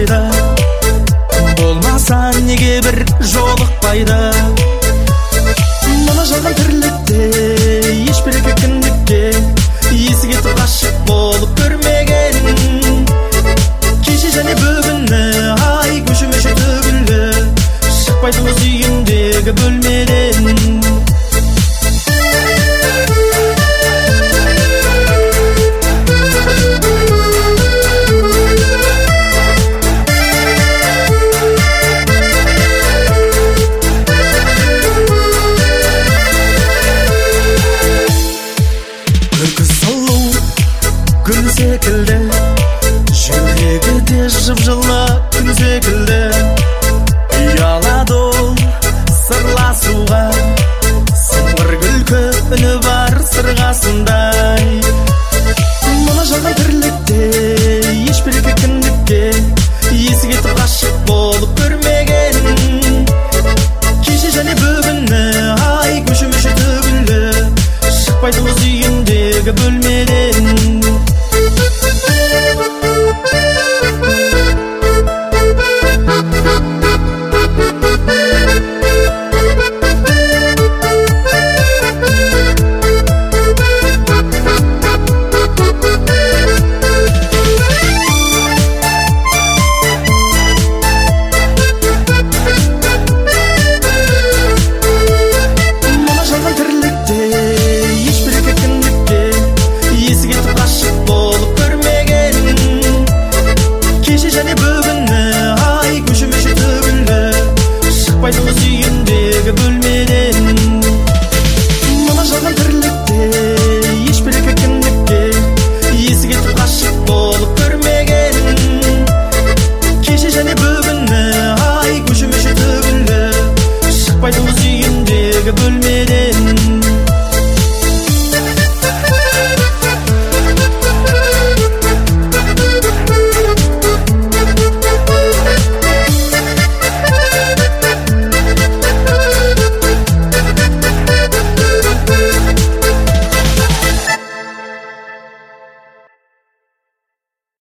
қайда, болмаса неге бір жолықпайды. Мына жалған тірлікте ешбір кіндікке есі кетіп ғашық болып көрмеген. Кеше және бүгінні ай көшімеше төгілді, шықпайды өз үйіндегі бөлмеден. Күн секілді, жүрегі де жып-жылы күн секілді.